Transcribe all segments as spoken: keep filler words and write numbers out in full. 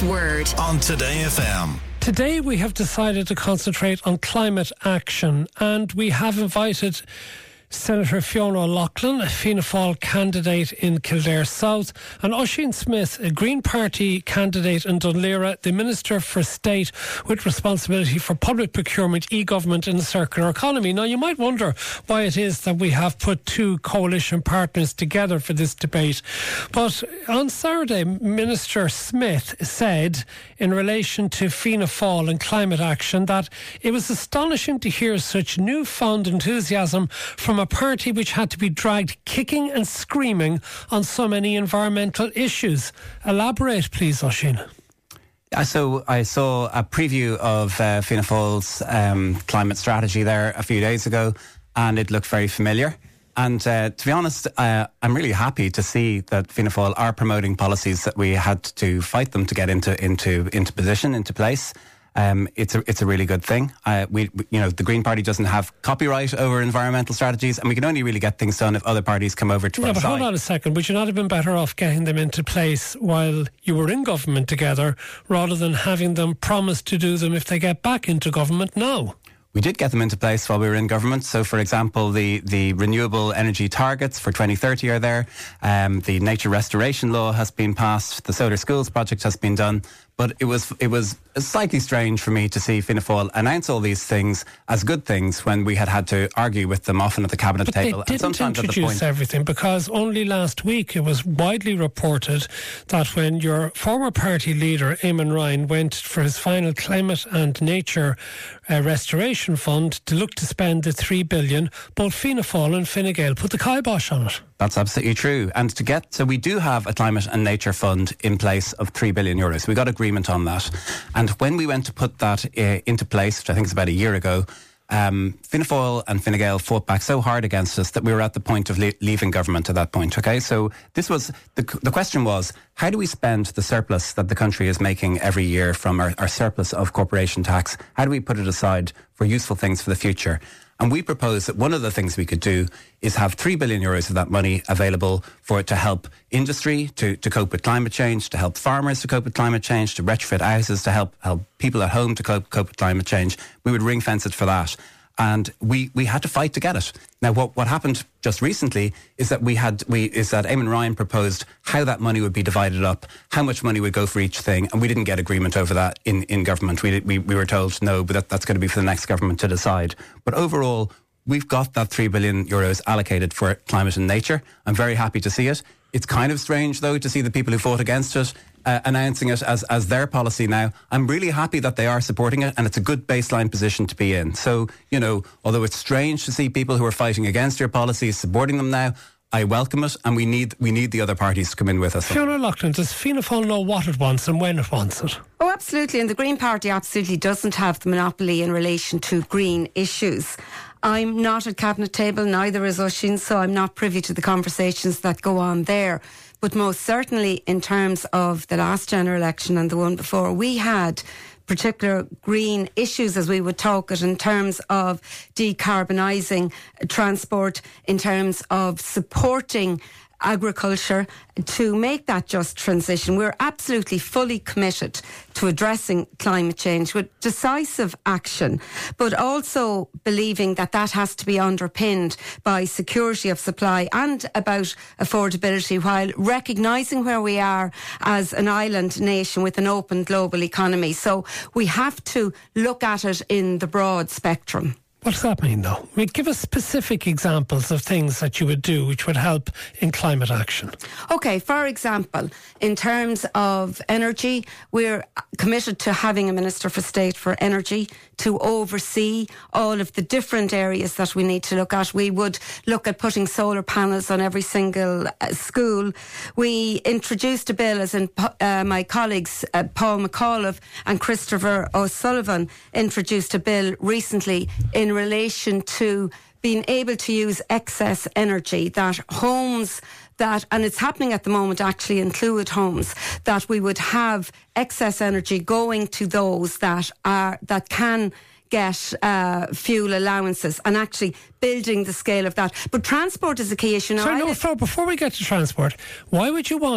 last word on Today F M. Today we have decided to concentrate on climate action, and we have invited Senator Fiona O'Loughlin, a Fianna Fáil candidate in Kildare South, and Oisin Smith, a Green Party candidate in Dunleera, the Minister for State with responsibility for public procurement, e-government and the circular economy. Now, you might wonder why it is that we have put two coalition partners together for this debate. But on Saturday, Minister Smith said in relation to Fianna Fáil and climate action that it was astonishing to hear such newfound enthusiasm from a party which had to be dragged kicking and screaming on so many environmental issues. Elaborate, please, Oisin. Yeah, so I saw a preview of uh, Fianna Fáil's um, climate strategy there a few days ago, and it looked very familiar. And uh, to be honest, uh, I'm really happy to see that Fianna Fáil are promoting policies that we had to fight them to get into into into position, into place. Um, it's a it's a really good thing. Uh, we, we you know the Green Party doesn't have copyright over environmental strategies, and we can only really get things done if other parties come over to yeah, our but side. Hold on a second. Would you not have been better off getting them into place while you were in government together, rather than having them promise to do them if they get back into government now? We did get them into place while we were in government. So, for example, the, the renewable energy targets for twenty thirty are there. Um, the nature restoration law has been passed. The solar schools project has been done. But it was it was slightly strange for me to see Fianna Fáil announce all these things as good things when we had had to argue with them often at the cabinet but table. They and didn't sometimes introduce at the point everything, because only last week it was widely reported that when your former party leader Eamon Ryan went for his final climate and nature uh, restoration fund to look to spend the three billion, both Fianna Fáil and Fine Gael put the kibosh on it. That's absolutely true. And to get, so we do have a climate and nature fund in place of three billion euros. We got agreement on that. And when we went to put that uh, into place, which I think is about a year ago, um, Fianna Fáil and Fine Gael fought back so hard against us that we were at the point of le- leaving government at that point. Okay, so this was, the, the question was, how do we spend the surplus that the country is making every year from our, our surplus of corporation tax? How do we put it aside for useful things for the future? And we proposed that one of the things we could do is have three billion euros of that money available for it to help industry to, to cope with climate change, to help farmers to cope with climate change, to retrofit houses, to help help people at home to cope, cope with climate change. We would ring fence it for that. And we, we had to fight to get it. Now, what, what happened just recently is that we had we is that Eamon Ryan proposed how that money would be divided up, how much money would go for each thing, and we didn't get agreement over that in, in government. We, we we were told no, but that, that's going to be for the next government to decide. But overall, we've got that three billion euros allocated for climate and nature. I'm very happy to see it. It's kind of strange, though, to see the people who fought against it uh, announcing it as, as their policy now. I'm really happy that they are supporting it, and it's a good baseline position to be in. So, you know, although it's strange to see people who are fighting against your policies supporting them now, I welcome it, and we need we need the other parties to come in with us. Fiona O'Loughlin, does Fianna Fáil know what it wants and when it wants it? Oh, absolutely. And the Green Party absolutely doesn't have the monopoly in relation to green issues. I'm not at cabinet table, neither is Oisin, so I'm not privy to the conversations that go on there. But most certainly in terms of the last general election and the one before, we had particular green issues, as we would talk it, in terms of decarbonising transport, in terms of supporting agriculture to make that just transition. We're absolutely fully committed to addressing climate change with decisive action, but also believing that that has to be underpinned by security of supply and about affordability, while recognising where we are as an island nation with an open global economy. So we have to look at it in the broad spectrum. What does that mean, though? I mean, give us specific examples of things that you would do which would help in climate action. OK, for example, in terms of energy, we're committed to having a Minister for State for Energy to oversee all of the different areas that we need to look at. We would look at putting solar panels on every single uh, school. We introduced a bill, as in uh, my colleagues uh, Paul McAuliffe and Christopher O'Sullivan introduced a bill recently in relation to being able to use excess energy, that homes that, and it's happening at the moment actually in Clwyd homes, that we would have excess energy going to those that are, that can get uh, fuel allowances, and actually building the scale of that. But transport is a key issue now. Sorry, no, so before we get to transport, why would you want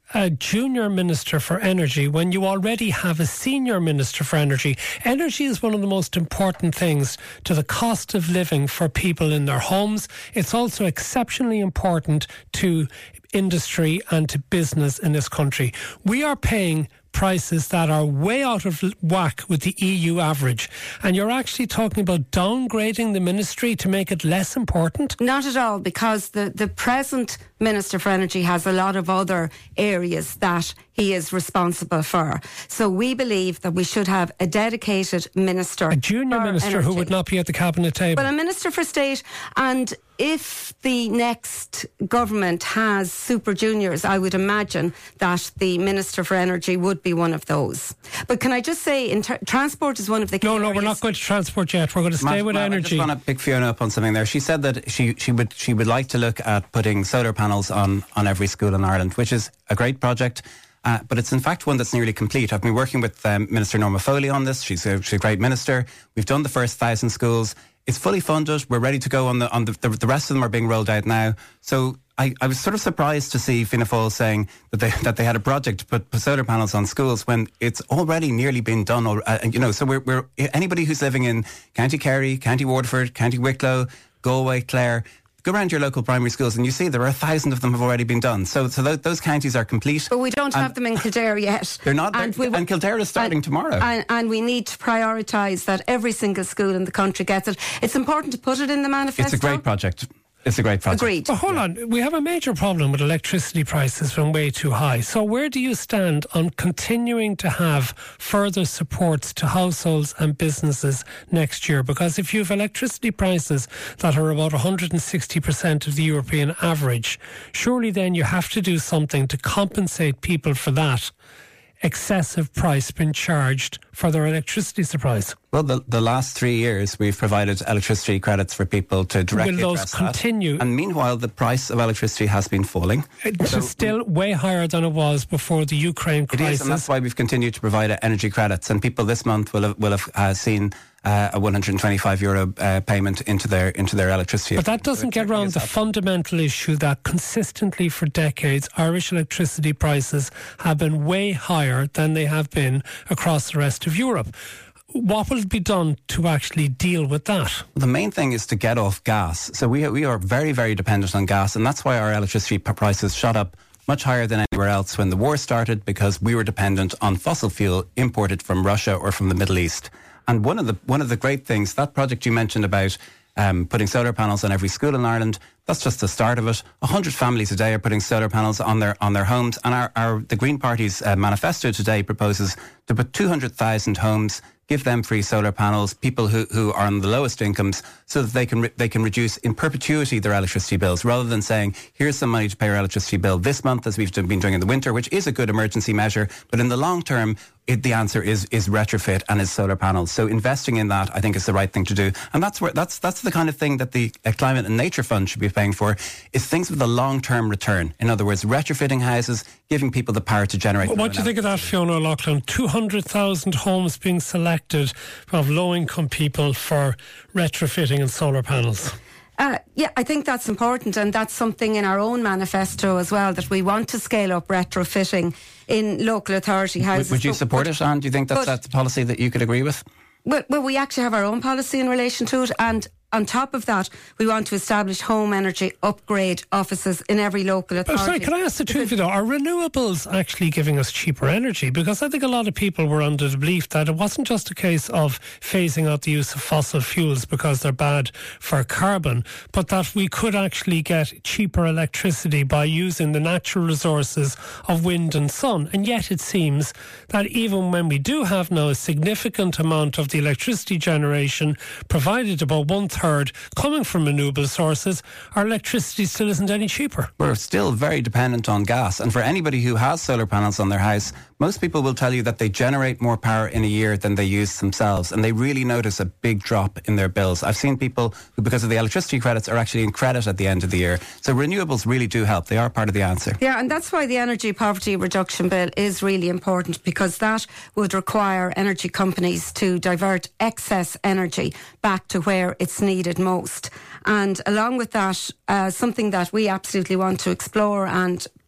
a junior Minister for Energy when you already have a senior Minister for Energy? Energy is one of the most important things to the cost of living for people in their homes. It's also exceptionally important to industry and to business in this country. We are paying prices that are way out of whack with the E U average. And you're actually talking about downgrading the ministry to make it less important? Not at all, because the, the present Minister for Energy has a lot of other areas that he is responsible for. So we believe that we should have a dedicated minister. A junior minister energy. who would not be at the cabinet table. Well, a minister for state. And if the next government has super juniors, I would imagine that the Minister for Energy would be one of those. But can I just say, in ter- transport is one of the key No, no, areas. we're not going to transport yet. We're going to stay Matt, with Matt, energy. I just want to pick Fiona up on something there. She said that she, she would she would like to look at putting solar panels on, on every school in Ireland, which is a great project. Uh, but it's in fact one that's nearly complete. I've been working with um, Minister Norma Foley on this. She's a, she's a great minister. We've done the first thousand schools. It's fully funded. We're ready to go on the on the, the, the rest of them are being rolled out now. So I, I was sort of surprised to see Fianna Fáil saying that they that they had a project to put, put solar panels on schools when it's already nearly been done. Uh, you know, so we're, we're anybody who's living in County Kerry, County Waterford, County Wicklow, Galway, Clare. Go around your local primary schools and you see there are a thousand of them have already been done. So so those, those counties are complete. But we don't have them in Kildare yet. They're not. And, they're, we, and Kildare is starting and, tomorrow. And, and we need to prioritise that every single school in the country gets it. It's important to put it in the manifesto. It's a great project. It's a great project. Agreed. But hold on, we have a major problem with electricity prices being way too high. So where do you stand on continuing to have further supports to households and businesses next year? Because if you have electricity prices that are about one hundred sixty percent of the European average, surely then you have to do something to compensate people for that excessive price being charged for their electricity supplies. Well, the, the last three years we've provided electricity credits for people to directly Will those address continue? that. And meanwhile, the price of electricity has been falling. It's So still way higher than it was before the Ukraine It crisis. is, and that's why we've continued to provide energy credits. And people this month will have, will have uh, seen uh, a one hundred twenty-five euro uh, payment into their into their electricity. But that doesn't get around the fundamental issue that consistently for decades Irish electricity prices have been way higher than they have been across the rest of Europe. What will be done to actually deal with that? The main thing is to get off gas. So we we are very, very dependent on gas, and that's why our electricity prices shot up much higher than anywhere else when the war started, because we were dependent on fossil fuel imported from Russia or from the Middle East. And one of the one of the great things, that project you mentioned about um, putting solar panels on every school in Ireland, that's just the start of it. A hundred families a day are putting solar panels on their on their homes, and our, our the Green Party's uh, manifesto today proposes to put two hundred thousand homes, give them free solar panels, people who, who are on the lowest incomes, so that they can re- they can reduce in perpetuity their electricity bills, rather than saying, here's some money to pay your electricity bill this month, as we've been doing in the winter, which is a good emergency measure. But in the long term, it, the answer is is retrofit and is solar panels. So investing in that, I think, is the right thing to do. And that's where that's that's the kind of thing that the uh, Climate and Nature Fund should be paying for, is things with a long-term return. In other words, retrofitting houses, giving people the power to generate. What do you think of that, Fiona O'Loughlin? two hundred thousand homes being selected of low-income people for retrofitting and solar panels. Uh, yeah, I think that's important, and that's something in our own manifesto as well, that we want to scale up retrofitting in local authority houses. Would, would you But- support but- it, Anne? Do you think that's, but- that's a policy that you could agree with? Well, well, we actually have our own policy in relation to it, and on top of that, we want to establish home energy upgrade offices in every local Oh, authority. sorry, can I ask the two of you though, are renewables actually giving us cheaper energy? Because I think a lot of people were under the belief that it wasn't just a case of phasing out the use of fossil fuels because they're bad for carbon, but that we could actually get cheaper electricity by using the natural resources of wind and sun. And yet it seems that even when we do have now a significant amount of the electricity generation provided, about one third coming from renewable sources, our electricity still isn't any cheaper. We're still very dependent on gas. And for anybody who has solar panels on their house, most people will tell you that they generate more power in a year than they use themselves. And they really notice a big drop in their bills. I've seen people who, because of the electricity credits, are actually in credit at the end of the year. So renewables really do help. They are part of the answer. Yeah, and that's why the Energy Poverty Reduction Bill is really important, because that would require energy companies to divert excess energy back to where it's needed most. And along with that, uh, something that we absolutely want to explore and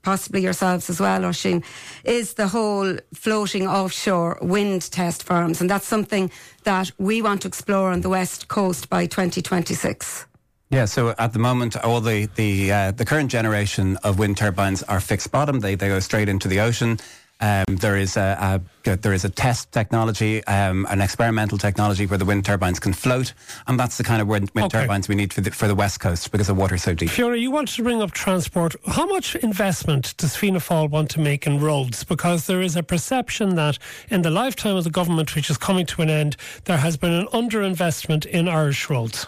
possibly yourselves as well, Oisín, is the whole floating offshore wind test farms. And that's something that we want to explore on the West Coast by twenty twenty-six. Yeah, so at the moment, all the the uh, the current generation of wind turbines are fixed bottom. They they go straight into the ocean. Um, there is a, a there is a test technology, um, an experimental technology where the wind turbines can float, and that's the kind of wind, wind okay. turbines we need for the, for the West Coast because the water's so deep. Fiona, you wanted to bring up transport. How much investment does Fianna Fáil want to make in roads? Because there is a perception that in the lifetime of the government, which is coming to an end, there has been an underinvestment in Irish roads.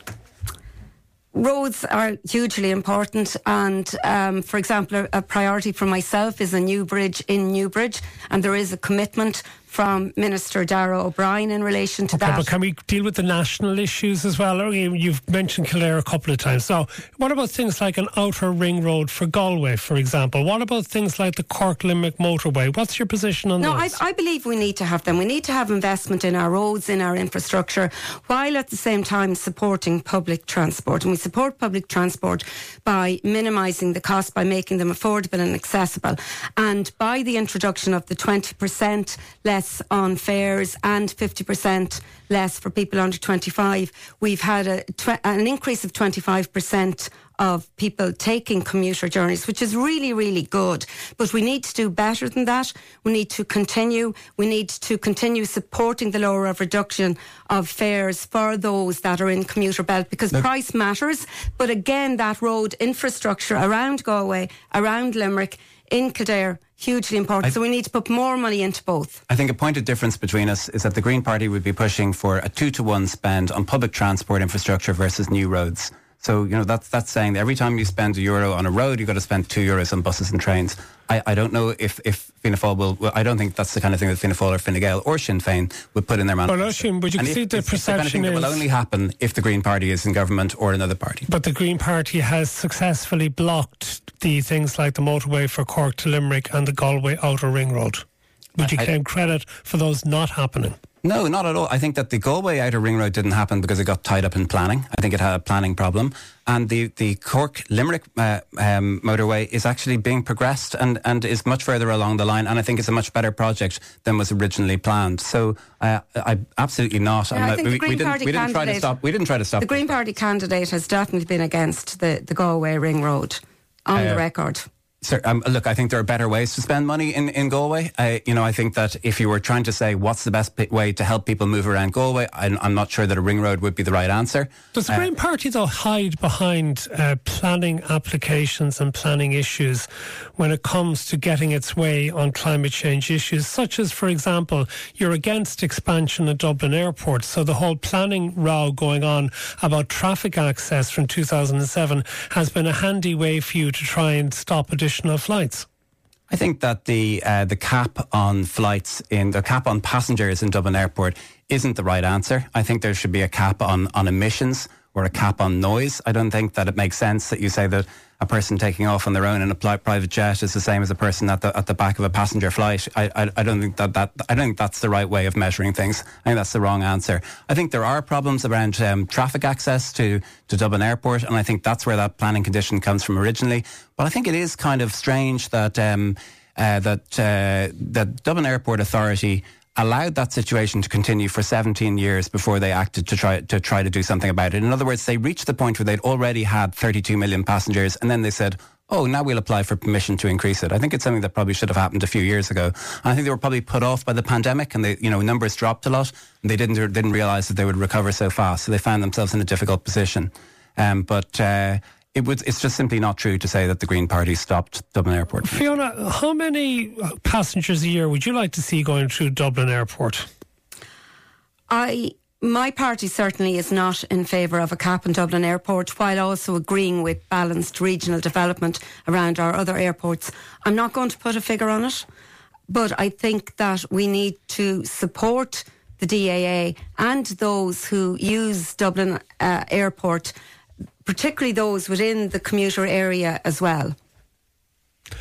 Roads are hugely important, and um, for example, a priority for myself is a new bridge in Newbridge, and there is a commitment from Minister Darragh O'Brien in relation to okay, that. But can we deal with the national issues as well? You've mentioned Kildare a couple of times. So what about things like an outer ring road for Galway, for example? What about things like the Cork-Limerick motorway? What's your position on no, those? No, I, I believe we need to have them. We need to have investment in our roads, in our infrastructure, while at the same time supporting public transport. And we support public transport by minimising the cost, by making them affordable and accessible. And by the introduction of the twenty percent less on fares and fifty percent less for people under twenty-five, we've had a, tw- an increase of twenty-five percent of people taking commuter journeys, which is really, really good. But we need to do better than that. We need to continue. We need to continue supporting the lower of reduction of fares for those that are in commuter belt, because Look. price matters. But again, that road infrastructure around Galway, around Limerick, in Kildare, hugely important. I, so we need to put more money into both. I think a point of difference between us is that the Green Party would be pushing for a two to one spend on public transport infrastructure versus new roads. So, you know, that's that's saying that every time you spend a euro on a road, you've got to spend two euros on buses and trains. I, I don't know if, if Fianna Fáil will, well, I don't think that's the kind of thing that Fianna Fáil or Fine Gael or Sinn Féin would put in their manifesto. Well, Oisín, but you can see the it's, perception it's the kind of thing is... that will only happen if the Green Party is in government or another party. But the Green Party has successfully blocked the things like the motorway for Cork to Limerick and the Galway Outer Ring Road. Would you I, claim credit for those not happening? No, not at all. I think that the Galway Outer Ring Road didn't happen because it got tied up in planning. I think it had a planning problem. And the, the Cork-Limerick uh, um, motorway is actually being progressed and, and is much further along the line. And I think it's a much better project than was originally planned. So uh, I absolutely not. Yeah, I think we, the Green we, didn't, Party we didn't try to stop. We didn't try to stop. The Green Party candidate has definitely been against the, the Galway Ring Road on uh, the record. Sir, um, look, I think there are better ways to spend money in, in Galway. Uh, you know, I think that if you were trying to say what's the best p- way to help people move around Galway, I'm, I'm not sure that a ring road would be the right answer. Does the uh, Green Party, though, hide behind uh, planning applications and planning issues when it comes to getting its way on climate change issues, such as, for example, you're against expansion at Dublin Airport, so the whole planning row going on about traffic access from two thousand seven has been a handy way for you to try and stop additional flights? I think that the uh, the cap on flights in the cap on passengers in Dublin Airport isn't the right answer. I think there should be a cap on, on emissions or a cap on noise. I don't think that it makes sense that you say that a person taking off on their own in a pl- private jet is the same as a person at the at the back of a passenger flight. I, I I don't think that that I don't think that's the right way of measuring things. I think that's the wrong answer. I think there are problems around um, traffic access to to Dublin Airport, and I think that's where that planning condition comes from originally. But I think it is kind of strange that um, uh, that uh, that Dublin Airport Authority allowed that situation to continue for seventeen years before they acted to try to try to do something about it. In other words, they reached the point where they'd already had thirty-two million passengers, and then they said, oh, now we'll apply for permission to increase it. I think it's something that probably should have happened a few years ago. And I think they were probably put off by the pandemic, and they, you know, numbers dropped a lot, and they didn't didn't realise that they would recover so fast. So they found themselves in a difficult position. Um, but uh, It was, it's just simply not true to say that the Green Party stopped Dublin Airport. Fiona, how many passengers a year would you like to see going through Dublin Airport? I, my party certainly is not in favour of a cap in Dublin Airport, while also agreeing with balanced regional development around our other airports. I'm not going to put a figure on it, but I think that we need to support the D A A and those who use Dublin uh, Airport, particularly those within the commuter area as well.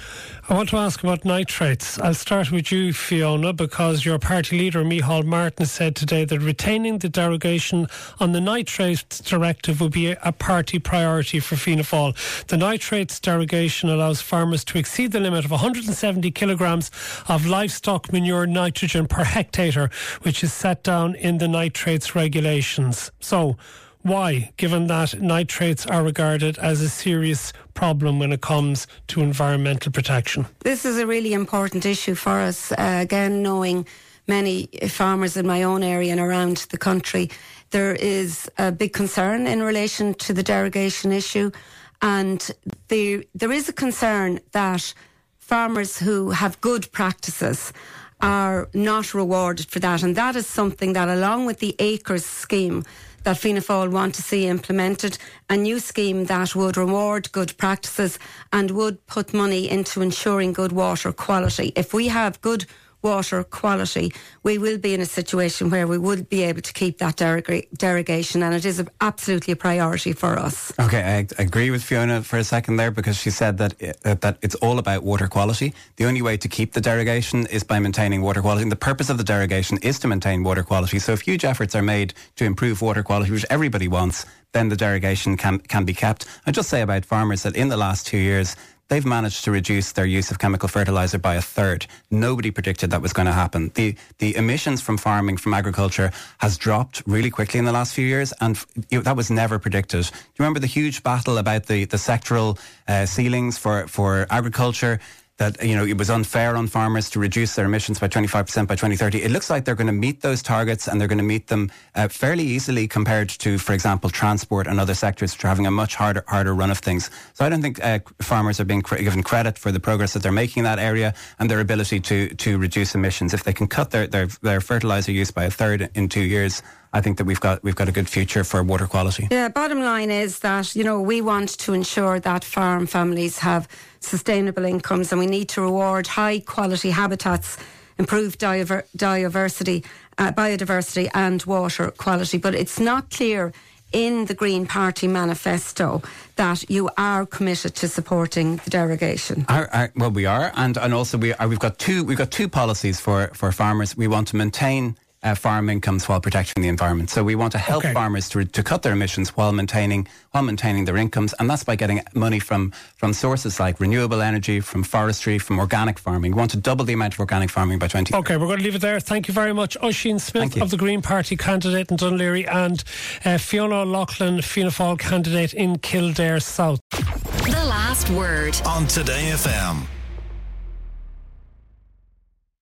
I want to ask about nitrates. I'll start with you, Fiona, because your party leader, Micheál Martin, said today that retaining the derogation on the nitrates directive would be a party priority for Fianna Fáil. The nitrates derogation allows farmers to exceed the limit of one hundred seventy kilograms of livestock manure nitrogen per hectare, which is set down in the nitrates regulations. So, why, given that nitrates are regarded as a serious problem when it comes to environmental protection? This is a really important issue for us. Uh, again, knowing many farmers in my own area and around the country, there is a big concern in relation to the derogation issue. And there, there is a concern that farmers who have good practices are not rewarded for that. And that is something that, along with the acres scheme that Fianna Fáil want to see implemented, a new scheme that would reward good practices and would put money into ensuring good water quality. If we have good water quality, we will be in a situation where we would be able to keep that derog- derogation, and it is a, absolutely a priority for us. Okay, I agree with Fiona for a second there, because she said that uh, that it's all about water quality. The only way to keep the derogation is by maintaining water quality, and the purpose of the derogation is to maintain water quality. So if huge efforts are made to improve water quality, which everybody wants, then the derogation can, can be kept. I'd just say about farmers that in the last two years, they've managed to reduce their use of chemical fertiliser by a third. Nobody predicted that was going to happen. The the emissions from farming, from agriculture, has dropped really quickly in the last few years, and you know, that was never predicted. Do you remember the huge battle about the, the sectoral uh, ceilings for, for agriculture? That, you know, it was unfair on farmers to reduce their emissions by twenty-five percent by twenty thirty. It looks like they're going to meet those targets, and they're going to meet them uh, fairly easily compared to, for example, transport and other sectors which are having a much harder harder run of things. So I don't think uh, farmers are being cr- given credit for the progress that they're making in that area and their ability to to reduce emissions. If they can cut their, their, their fertiliser use by a third in two years, I think that we've got we've got a good future for water quality. Yeah, bottom line is that, you know, we want to ensure that farm families have sustainable incomes, and we need to reward high quality habitats, improve diver- diversity, uh, biodiversity and water quality. But it's not clear in the Green Party manifesto that you are committed to supporting the derogation. Our, our, well, we are, and and also we are. We've got two we've got two policies for for farmers. We want to maintain Uh, farm incomes while protecting the environment. So we want to help okay. farmers to to cut their emissions while maintaining while maintaining their incomes, and that's by getting money from from sources like renewable energy, from forestry, from organic farming. We want to double the amount of organic farming by twenty. Okay, we're going to leave it there. Thank you very much, Oisín Smith of the Green Party candidate in Dún Laoghaire, and uh, Fiona Loughlin, Fianna Fáil candidate in Kildare South. The Last Word on Today F M.